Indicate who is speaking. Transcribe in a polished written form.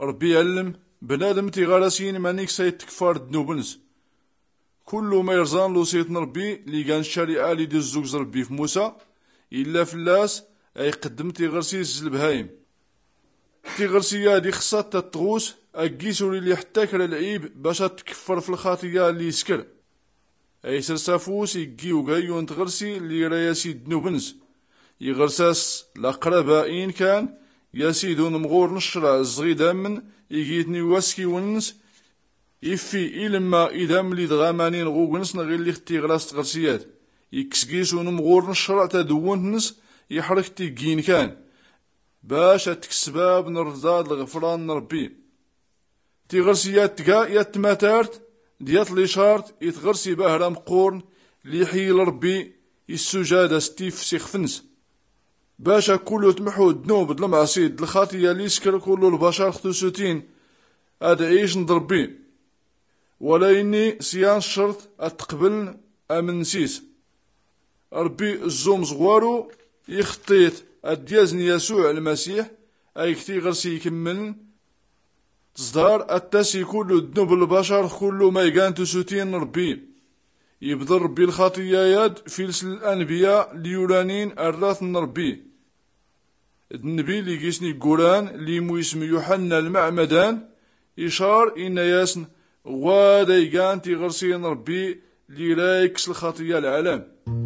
Speaker 1: ربي يعلم بنادم تيغارسين مانيك سيتكفار الذنوبنس كل ما يرزان لو سيتنا ربي اللي كان الشريعة اللي دي الزوج ربي في موسى إلا فلاس أي قدم تيغرسي البهايم تيغرسي هادي خصها تتغوس أكيسو اللي حتاك العيب باش تكفر في الخطية اللي يسكر أي سرسافوس يجيو غايون تغرسي اللي راياسي دنوبنس يغرساس الأقربائين كان ياسيدون مغور نشرع الزغيدة من يجيتني واسكي ونس يفي إلما إذا ملي دغامانين غوغنس نغير اللي ختي غراس تغرسيات يكسكيسون مغور نشرع تدون نس يحرك تيجين كان باش تكسباب نرزاد الغفران ربي تيغرسيات تقا يتماتارت ديات لي شارت يتغرسي بهرام قورن لي حيل ربي السجادة ستيف سيخفنس باشا كله تمحو الذنوب المعصيد الخاطية لي سكر كله البشر خطوسوتين هذا عيش نضربي ولا إني سيان شرط أتقبل أمن نسيس ربي الزوم صغارو يخطيت الديازني يسوع المسيح أي كتي غرسي يكمل تصدار التاسي كله الذنوب البشر كله ما يقان تسوتين ربي يبدأ ربي الخطيات في الأنبياء ليولانين الراث ربي النبي اللي قيسني قران اللي مو اسم يوحنا المعمدان إشار إن ياسن وادا يقان تيغرسين ربي اللي رايكس الخطية العالم